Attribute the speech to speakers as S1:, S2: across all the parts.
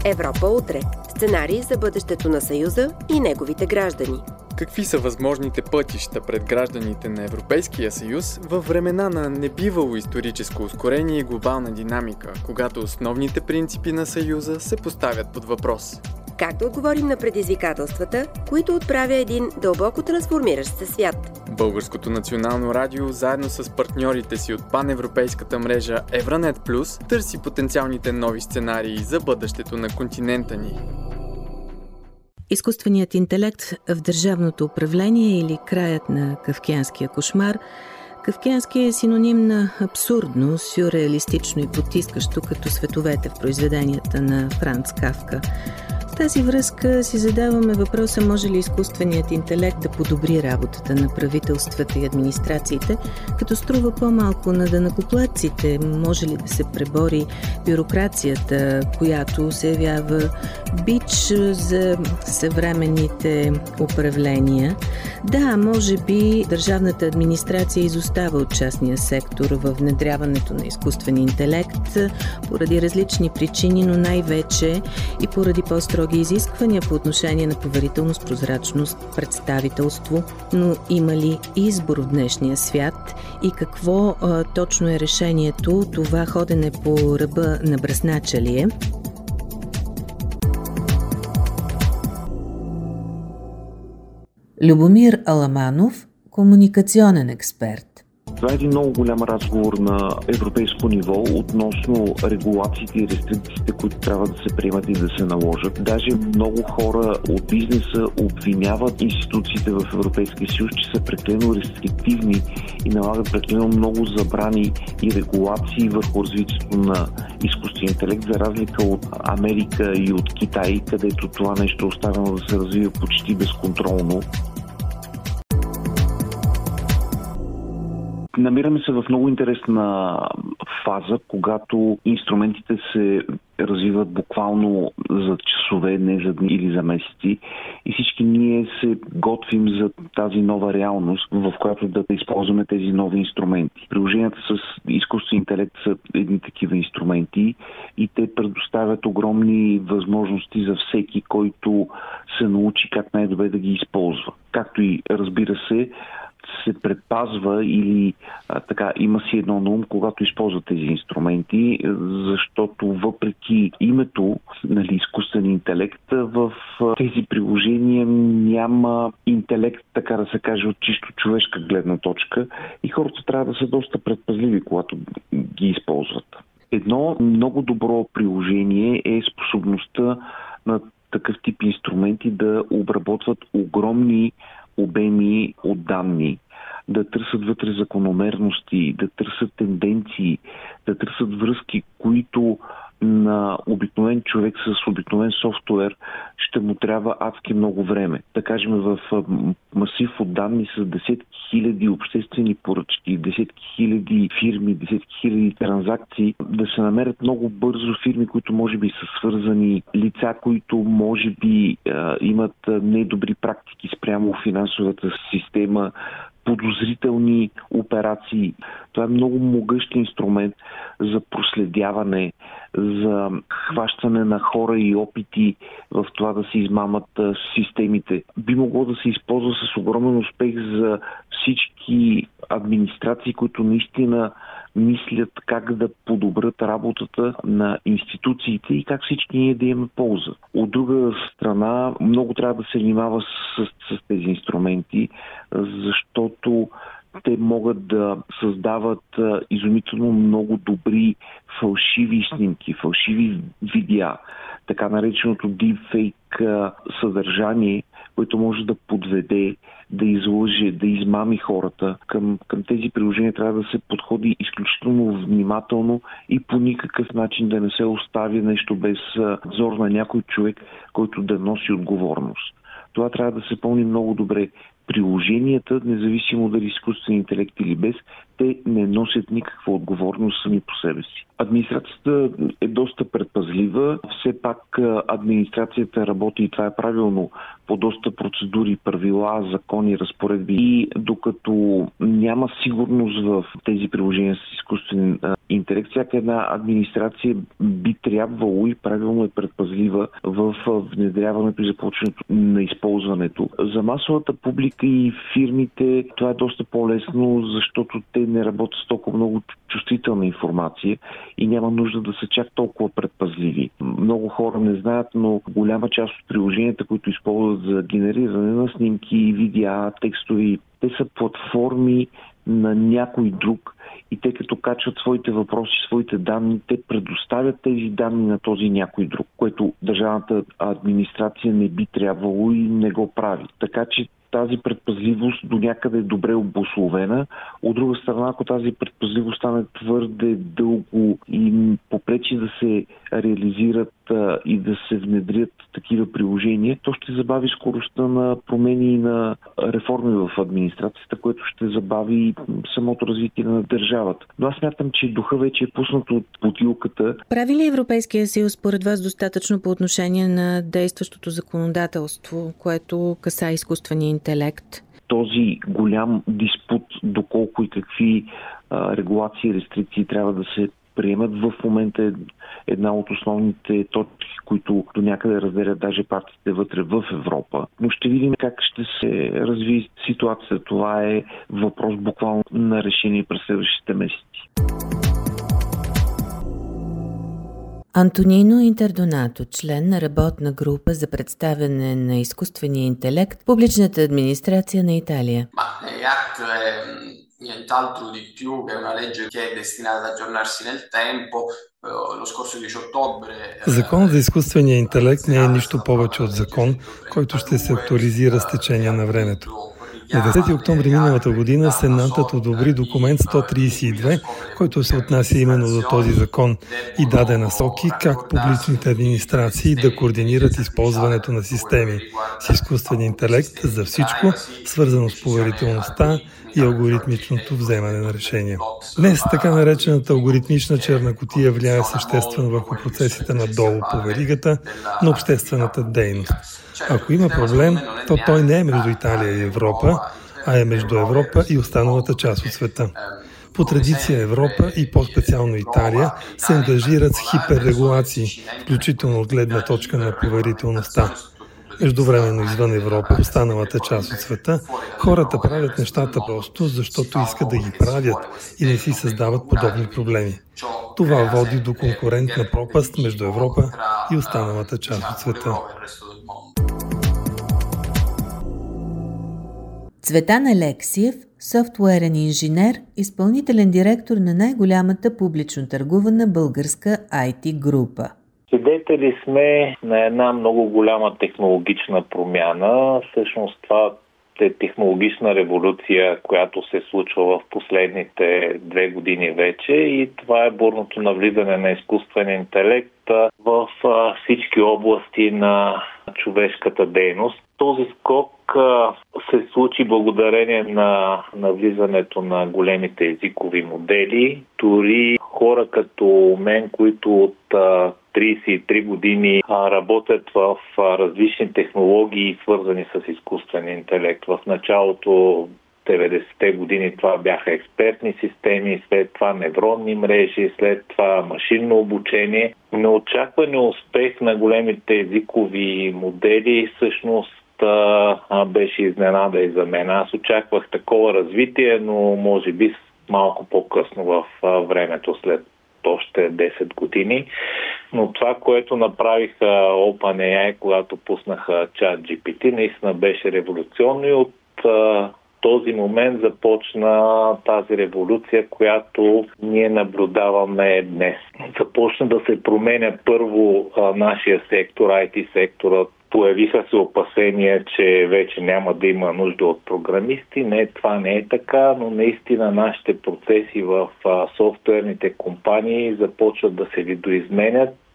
S1: Европа утре. Сценарий за бъдещето на Съюза и неговите граждани.
S2: Какви са възможните пътища пред гражданите на Европейския съюз във времена на небивало историческо ускорение и глобална динамика, когато основните принципи на Съюза се поставят под въпрос?
S1: Как да отговорим на предизвикателствата, които отправя един дълбоко трансформиращ се свят?
S2: Българското национално радио, заедно с партньорите си от паневропейската мрежа Евранет Плюс, търси потенциалните нови сценарии за бъдещето на континента ни.
S3: Изкуственият интелект в държавното управление или краят на кафкианския кошмар. Кафкиански е синоним на абсурдно, сюрреалистично и потискащо, като световете в произведенията на Франц Кафка. В тази връзка си задаваме въпроса, може ли изкуственият интелект да подобри работата на правителствата и администрациите, като струва по-малко на данъкоплатците, може ли да се пребори бюрокрацията, която се явява бич за съвременните управления. Да, може би държавната администрация изостава от частния сектор във внедряването на изкуствен интелект поради различни причини, но най-вече и поради по-строги изисквания по отношение на поверителност, прозрачност, представителство. Но има ли избор в днешния свят и какво точно е решението? Това ходене по ръба на бръснача ли е? Любомир Аламанов, комуникационен експерт.
S4: Това е един много голям разговор на европейско ниво относно регулациите и рестрикциите, които трябва да се приемат и да се наложат. Даже много хора от бизнеса обвиняват институциите в Европейския съюз, че са прекалено рестриктивни и налагат прекалено много забрани и регулации върху развитието на изкуствен интелект, за разлика от Америка и от Китай, където това нещо е оставено да се развива почти безконтролно. Намираме се в много интересна фаза, когато инструментите се развиват буквално за часове, не за дни или за месеци. И всички ние се готвим за тази нова реалност, в която да използваме тези нови инструменти. Приложенията с изкуствен интелект са едни такива инструменти и те предоставят огромни възможности за всеки, който се научи как най-добре да ги използва. Както и, разбира се предпазва или има си едно на ум, когато използва тези инструменти, защото въпреки името, изкуствен интелект, в тези приложения няма интелект, така да се каже, от чисто човешка гледна точка и хората трябва да са доста предпазливи, когато ги използват. Едно много добро приложение е способността на такъв тип инструменти да обработват огромни обеми от данни, да търсят вътре закономерности, да търсят тенденции, да търсят връзки, които на обикновен човек с обикновен софтуер ще му трябва адски много време. Да кажем, в масив от данни с десетки хиляди обществени поръчки, десетки хиляди фирми, десетки хиляди транзакции, да се намерят много бързо фирми, които може би са свързани, лица, които може би имат недобри практики спрямо финансовата система, подозрителни операции. Това е много могъщ инструмент за проследяване, за хващане на хора и опити в това да се измамат системите. Би могло да се използва с огромен успех за всички администрации, които наистина мислят как да подобрят работата на институциите и как всички ние да имаме полза. От друга страна, много трябва да се внимава с тези инструменти, защото те могат да създават изумително много добри фалшиви снимки, фалшиви видеа, така нареченото deepfake съдържание, което може да подведе, да излъже, да измами хората. Към тези приложения трябва да се подходи изключително внимателно и по никакъв начин да не се остави нещо без надзор на някой човек, който да носи отговорност. Това трябва да се помни много добре. Приложенията, независимо дали изкуствен интелект или без, те не носят никаква отговорност сами по себе си. Администрацията е доста предпазлива. Все пак администрацията работи, и това е правилно, по доста процедури, правила, закони, разпоредби и докато няма сигурност в тези приложения с изкуствен интелект, всяка една администрация би трябвало и правилно е предпазлива в внедряването и започването на използването. За масовата публика и фирмите това е доста по-лесно, защото те не работят с толкова много чувствителна информация и няма нужда да са чак толкова предпазливи. Много хора не знаят, но голяма част от приложенията, които използват за генериране на снимки, видеа, текстови, те са платформи на някой друг и те като качват своите въпроси, своите данни, те предоставят тези данни на този някой друг, което държавната администрация не би трябвало и не го прави. Така че тази предпазливост до някъде е добре обусловена. От друга страна, ако тази предпазливост стане твърде дълго и попречи да се реализират и да се внедрят такива приложения, то ще забави скоростта на промени и на реформи в администрацията, което ще забави самото развитие на държавата. Но аз смятам, че духа вече е пуснат от бутилката.
S3: Прави ли Европейския съюз според вас достатъчно по отношение на действащото законодателство, което касае изкуствения интелект?
S4: Този голям диспут, доколко и какви регулации и рестрикции трябва да се приемат, в момента е една от основните точки, които до някъде разделят даже партиите вътре в Европа. Но ще видим как ще се развие ситуацията. Това е въпрос буквално на решение през следващите месеци.
S3: Антонино Интердонато, член на работна група за представяне на изкуствения интелект в публичната администрация на Италия.
S5: Nient'altro di più che una legge che è destinata ad aggiornarsi nel tempo. Lo scorso 10 ottobre.
S6: Закон за изкуствения интелект не е нищо повече от закон, който ще се актуализира с течение на времето. На 10 октомври миналата година Сенатът одобри документ 132, който се отнася именно до този закон и даде насоки как публичните администрации да координират използването на системи с изкуствен интелект за всичко, свързано с поверителността и алгоритмичното вземане на решения. Днес така наречената алгоритмична черна кутия влияе съществено върху процесите надолу по веригата на обществената дейност. Ако има проблем, то той не е между Италия и Европа, а е между Европа и останалата част от света. По традиция Европа и по-специално Италия се ангажират с хиперрегулации, включително от гледна точка на поверителността. Междувременно извън Европа, останалата част от света, хората правят нещата просто, защото искат да ги правят и не си създават подобни проблеми. Това води до конкурентна пропаст между Европа и останалата част от света.
S3: Цветан Алексиев, софтуерен инженер, изпълнителен директор на най-голямата публично търгувана българска IT група.
S7: Свидетели сме на една много голяма технологична промяна. Всъщност това е технологична революция, която се случва в последните 2 години вече и това е бурното навлизане на изкуствен интелект в всички области на човешката дейност. Този скок се случи благодарение на навлизането на големите езикови модели. Дори хора като мен, които от 33 години работят в различни технологии, свързани с изкуствен интелект. В началото 90-те години това бяха експертни системи, след това невронни мрежи, след това машинно обучение. Неочакван успех на големите езикови модели всъщност беше изненада и за мен. Аз очаквах такова развитие, но може би малко по-късно в времето, след още 10 години. Но това, което направиха OpenAI, когато пуснаха ChatGPT, наистина беше революционно и от този момент започна тази революция, която ние наблюдаваме днес. Започна да се променя първо нашия сектор, IT секторът. Появиха се опасения, че вече няма да има нужда от програмисти. Не, това не е така, но наистина нашите процеси в софтуерните компании започват да се видоизменят.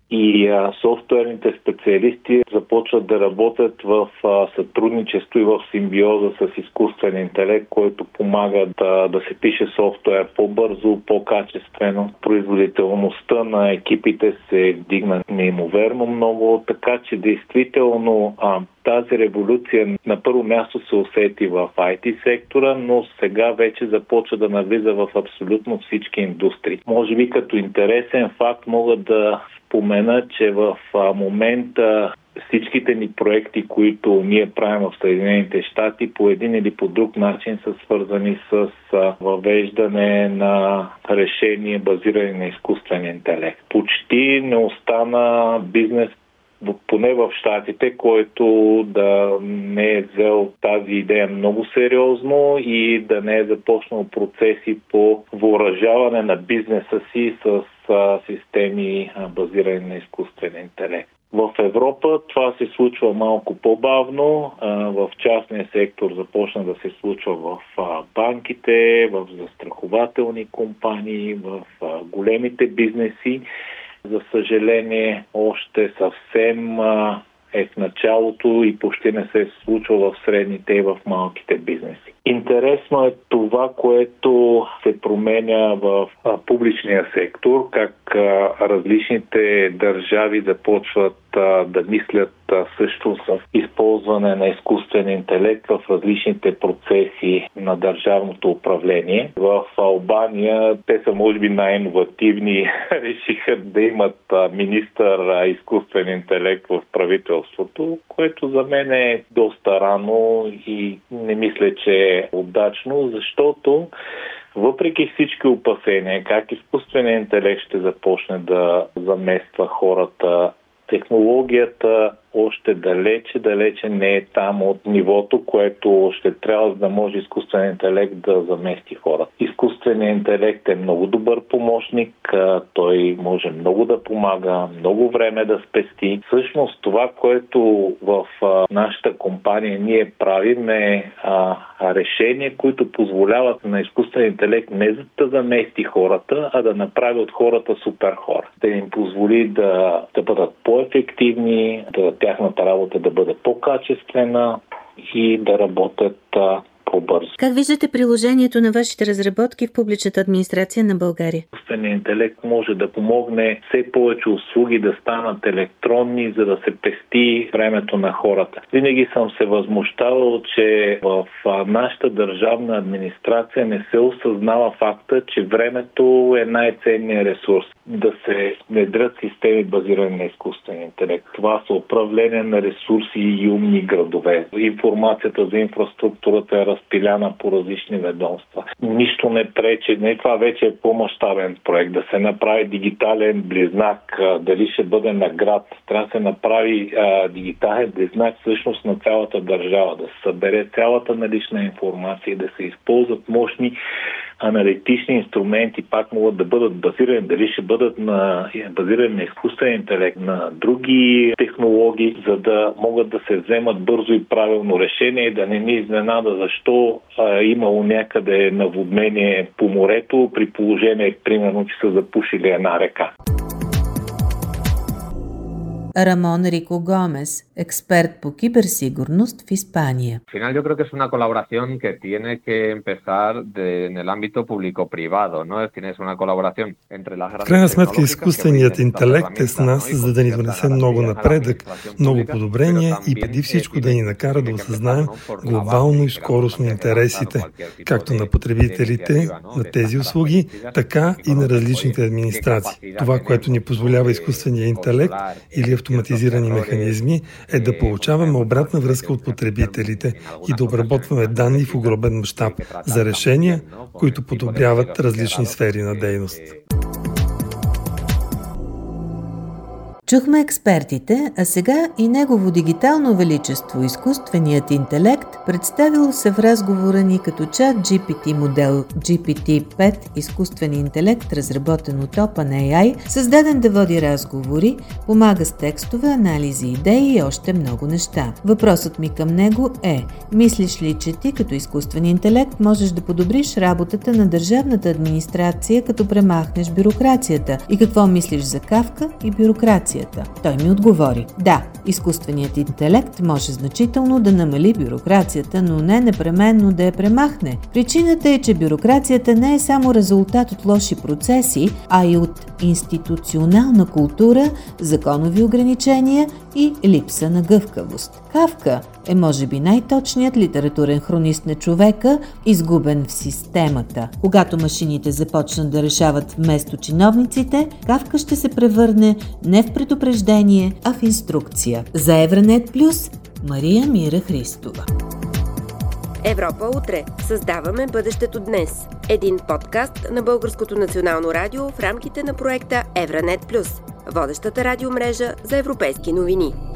S7: и софтуерните специалисти започват да работят в сътрудничество и в симбиоза с изкуствен интелект, който помага да се пише софтуер по-бързо, по-качествено. Производителността на екипите се вдигна неимоверно много, така че действително тази революция на първо място се усети в IT сектора, но сега вече започва да навлиза в абсолютно всички индустрии. Може би като интересен факт мога да спомена, че в момента всичките ни проекти, които ние правим в Съединените щати, по един или по друг начин са свързани с въвеждане на решения, базирани на изкуствен интелект. Почти не остана бизнес, поне в щатите, който да не е взел тази идея много сериозно и да не е започнал процеси по въоръжаване на бизнеса си с системи базирани на изкуствен интелект. В Европа това се случва малко по-бавно. В частния сектор започна да се случва в банките, в застрахователни компании, в големите бизнеси. За съжаление, още съвсем е в началото и почти не се случва в средните и в малките бизнеси. Интересно е това, което се променя в публичния сектор, как различните държави започват да мислят също с използване на изкуствен интелект в различните процеси на държавното управление. В Албания те са може би най-инновативни, решиха да имат министър изкуствен интелект в правителството, което за мен е доста рано и не мисля, че е удачно, защото въпреки всички опасения, как изкуственият интелект ще започне да замества хората, технологията още далече не е там от нивото, което ще трябва да може изкуственият интелект да замести хората. Изкуственият интелект е много добър помощник, той може много да помага, много време да спести. Всъщност това, което в нашата компания ние правим е решения, които позволяват на изкуственият интелект не да замести хората, а да направи от хората супер хора. Да им позволи да бъдат по-ефективни, тяхната работа да бъде по-качествена и да работят по-бързо.
S3: Как виждате приложението на вашите разработки в публичната администрация на България?
S7: Изкуственият интелект може да помогне все повече услуги да станат електронни, за да се пести времето на хората. Винаги съм се възмущавал, че в нашата държавна администрация не се осъзнава факта, че времето е най-ценният ресурс. Да се внедрят системи базирани на изкуствен интелект. Това са управление на ресурси и умни градове. Информацията за инфраструктурата е разпиляна по различни ведомства. Нищо не пречи. Това вече е по-мащабен проект. Да се направи дигитален близнак. Дали ще бъде на град. Трябва да се направи дигитален близнак всъщност на цялата държава. Да се събере цялата налична информация и да се използват мощни аналитични инструменти, пак могат да бъдат базирани, дали ще бъдат базирани на изкуствен интелект, на други технологии, за да могат да се вземат бързо и правилно решение и да не ни изненада защо имало някъде наводнение по морето, при положение, примерно, че са запушили една река.
S3: Рамон Рико Гомес, експерт по киберсигурност в Испания.
S8: Al final yo creo que es una colaboración que tiene que empezar en el ámbito público-privado, ¿no? Es decir, es una colaboración entre las grandes.
S6: В крайна сметка изкуственият интелект е с нас, за да ни донесе много напредък, много подобрения и преди всичко да ни накара да осъзнаем глобално и скоростно интересите, както на потребителите на тези услуги, така и на различните администрации. Това, което ни позволява изкуственият интелект или автоматизирани механизми, е да получаваме обратна връзка от потребителите и да обработваме данни в огромен мащаб за решения, които подобряват различни сфери на дейност.
S3: Чухме експертите, а сега и негово дигитално величество, изкуственият интелект, представил се в разговора ни като чат GPT модел GPT-5, изкуствен интелект, разработен от OpenAI, създаден да води разговори, помага с текстове, анализи, идеи и още много неща. Въпросът ми към него е: мислиш ли, че ти като изкуствен интелект можеш да подобриш работата на държавната администрация, като премахнеш бюрокрацията? И какво мислиш за Кафка и бюрокрацията? Той ми отговори: да, изкуственият интелект може значително да намали бюрокрацията, но не непременно да я премахне. Причината е, че бюрокрацията не е само резултат от лоши процеси, а и от институционална култура, законови ограничения и липса на гъвкавост. Кафка е може би най-точният литературен хронист на човека, изгубен в системата. Когато машините започнат да решават вместо чиновниците, Кафка ще се превърне не в предупреждение, а в инструкция. За Евранет Плюс, Мария Мира Христова.
S1: Европа утре. Създаваме бъдещето днес. Един подкаст на Българското национално радио в рамките на проекта Евранет Плюс, водещата радиомрежа за европейски новини.